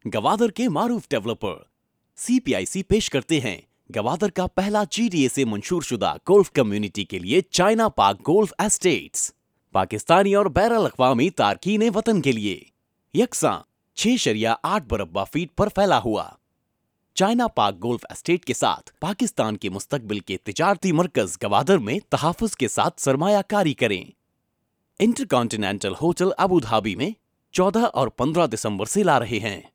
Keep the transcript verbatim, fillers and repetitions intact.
गवादर के मारूफ डेवलपर सीपीआईसी पेश करते हैं गवादर का पहला जीडीए से मंजूरशुदा गोल्फ कम्युनिटी के लिए China park golf estates, Pakistani और बैरुल अक़वामी तारकीन वतन के लिए यकसां छह शरिया आठ बरब्बा फीट पर फैला हुआ चाइना पार्क गोल्फ एस्टेट के साथ पाकिस्तान के मुस्तकबिल के तिजारती मरकज गवादर में तहाफ़ुज़ के साथ सरमायाकारी करें। इंटरकॉन्टिनेंटल होटल अबू धाबी में चौदह और पंद्रह दिसंबर से ला रहे हैं।